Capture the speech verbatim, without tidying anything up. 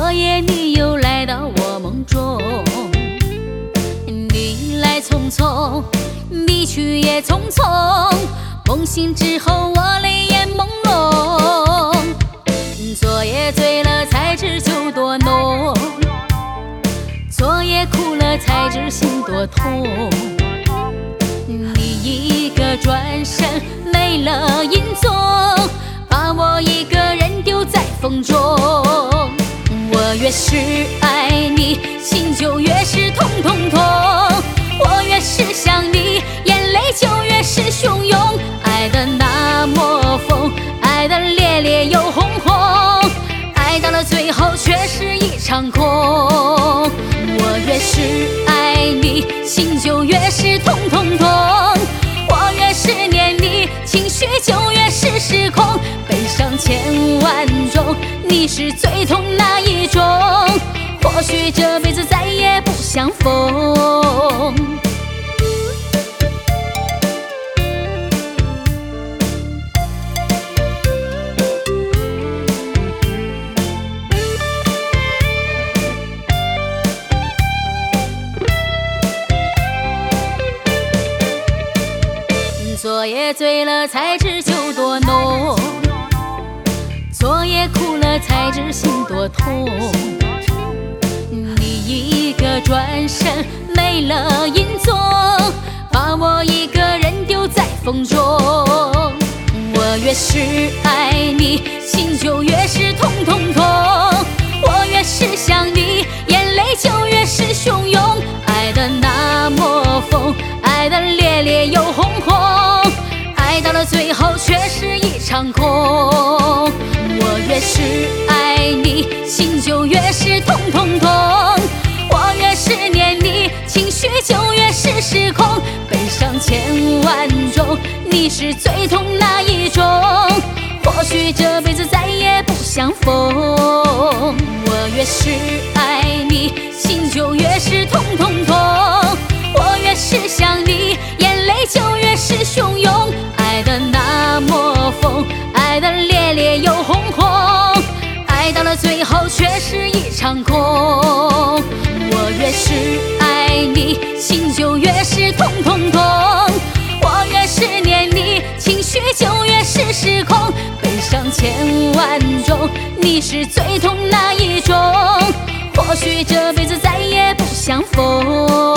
昨夜你又来到我梦中，你来匆匆，你去也匆匆。梦醒之后，我泪眼朦胧。昨夜醉了才知酒多浓，昨夜哭了才知心多痛。你一个转身没了影踪，把我一个人丢在风中。我越是爱你，心就越是痛痛痛。我越是想你，眼泪就越是汹涌。爱的那么疯，爱的烈烈又轰轰，爱到了最后却是一场空。我越是爱你，心就越是痛痛痛。我越是念你，情绪就越是失控。悲伤千万种，你是最痛那一种。或许这辈子再也不相逢。昨夜醉了才知酒多浓，昨夜哭了才知心多痛。你一个转身没了影踪，把我一个人丢在风中。我越是爱你，心就越是痛痛痛。我越是想你，眼泪就越是汹涌。爱的那么疯，爱的烈烈又轰轰，爱到了最后却是一场空。我越是爱你，心就越是痛痛痛。我越是念你，情绪就越是失控。悲伤千万种，你是最痛那一种。或许这辈子再也不相逢。我越是爱你，心就越是痛痛痛。我越是想你，眼泪就越是汹涌。爱的那么疯，爱的烈烈又轰轰，爱到了最后却是一场空。我越是爱你，心就越是痛痛痛。我越是念你，情绪就越是失控。悲伤千万种，你是最痛那一种。或许这辈子再也不相逢。